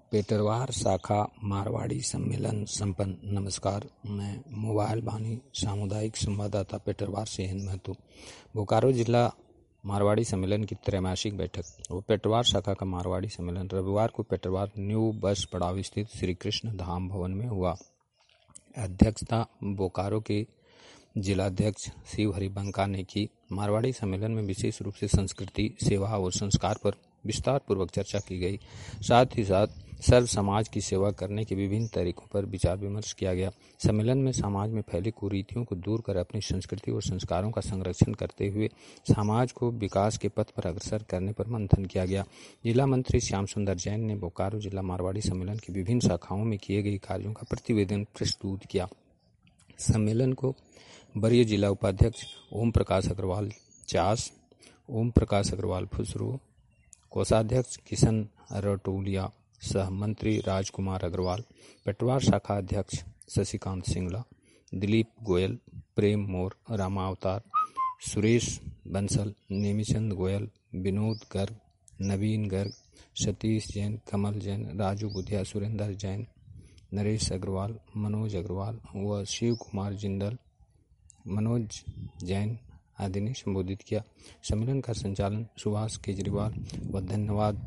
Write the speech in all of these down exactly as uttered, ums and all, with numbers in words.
पेटरवार शाखा मारवाड़ी सम्मेलन संपन्न। नमस्कार, मैं मोबाइल वाणी सामुदायिक संवाददाता पेटरवार से हिंद महतो। बोकारो जिला मारवाड़ी सम्मेलन की त्रैमासिक बैठक वो पेटरवार शाखा का मारवाड़ी सम्मेलन रविवार को पेटरवार न्यू बस पड़ाव स्थित श्री कृष्ण धाम भवन में हुआ। अध्यक्षता बोकारो के जिलाध्यक्ष शिव हरि बंका ने की। मारवाड़ी सम्मेलन में विशेष रूप से संस्कृति, सेवा और संस्कार पर विस्तार पूर्वक चर्चा की गई। साथ ही साथ सर्व समाज की सेवा करने के विभिन्न तरीकों पर विचार विमर्श किया गया। सम्मेलन में समाज में फैली कुरीतियों को दूर कर अपनी संस्कृति और संस्कारों का संरक्षण करते हुए समाज को विकास के पथ पर अग्रसर करने पर मंथन किया गया। जिला मंत्री श्याम सुंदर जैन ने बोकारो जिला मारवाड़ी सम्मेलन की विभिन्न शाखाओं में किए गए कार्यों का प्रतिवेदन प्रस्तुत किया। सम्मेलन को वरीय जिला उपाध्यक्ष ओम प्रकाश अग्रवाल चास, ओम प्रकाश अग्रवाल फुसरू, कोषाध्यक्ष किशन रटोलिया, सह मंत्री राजकुमार अग्रवाल, पेटरवार शाखा अध्यक्ष शशिकांत सिंगला, दिलीप गोयल, प्रेम मोर, रामावतार, सुरेश बंसल, नेमिचंद गोयल, विनोद गर्ग, नवीन गर्ग, सतीश जैन, कमल जैन, राजू बुधिया, सुरेंद्र जैन, नरेश अग्रवाल, मनोज अग्रवाल व शिव कुमार जिंदल, मनोज जैन आदि ने संबोधित किया। सम्मेलन का संचालन सुभाष केजरीवाल व धन्यवाद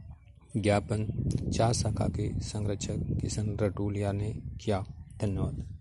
ज्ञापन चार शाखा के संरक्षक किशन रटोलिया ने किया। धन्यवाद।